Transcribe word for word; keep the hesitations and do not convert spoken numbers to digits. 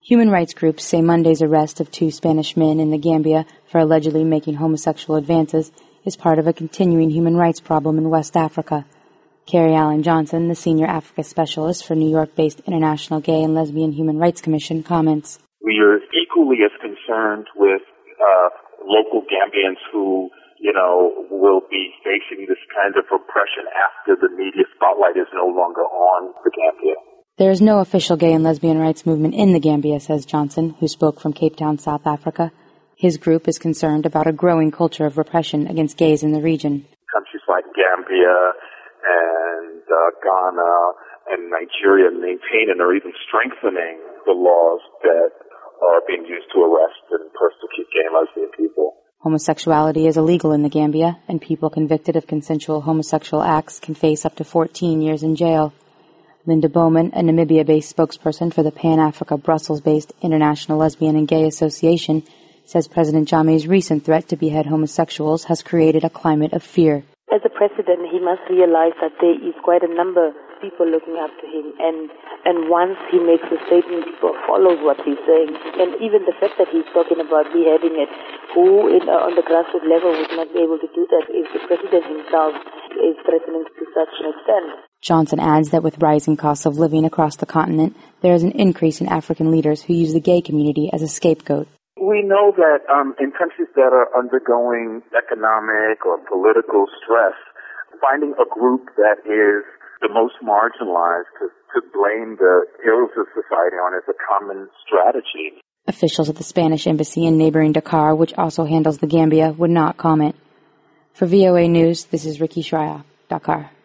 Human rights groups say Monday's arrest of two Spanish men in the Gambia for allegedly making homosexual advances is part of a continuing human rights problem in West Africa. Carrie Allen Johnson, the senior Africa specialist for New York-based International Gay and Lesbian Human Rights Commission, comments. We are equally as concerned with uh, local Gambians who, you know, will be facing this kind of repression after the media spotlight is no longer on the Gambia. There is no official gay and lesbian rights movement in the Gambia, says Johnson, who spoke from Cape Town, South Africa. His group is concerned about a growing culture of repression against gays in the region. Countries like Gambia and uh, Ghana and Nigeria maintain and are even strengthening the laws that are being used to arrest and persecute gay and lesbian people. Homosexuality is illegal in the Gambia, and people convicted of consensual homosexual acts can face up to fourteen years in jail. Linda Bowman, a Namibia-based spokesperson for the Pan-Africa Brussels-based International Lesbian and Gay Association, says President Jammeh's recent threat to behead homosexuals has created a climate of fear. As a president, he must realize that there is quite a number of people looking up to him, and and once he makes a statement, people follow what he's saying. And even the fact that he's talking about beheading it, who in, uh, on the grassroots level would not be able to do that if the president himself is threatening to such an extent. Johnson adds that with rising costs of living across the continent, there is an increase in African leaders who use the gay community as a scapegoat. We know that um, in countries that are undergoing economic or political stress, finding a group that is the most marginalized to, to blame the ills of society on is a common strategy. Officials at the Spanish embassy in neighboring Dakar, which also handles the Gambia, would not comment. For V O A News, this is Ricky Schreier, Dakar.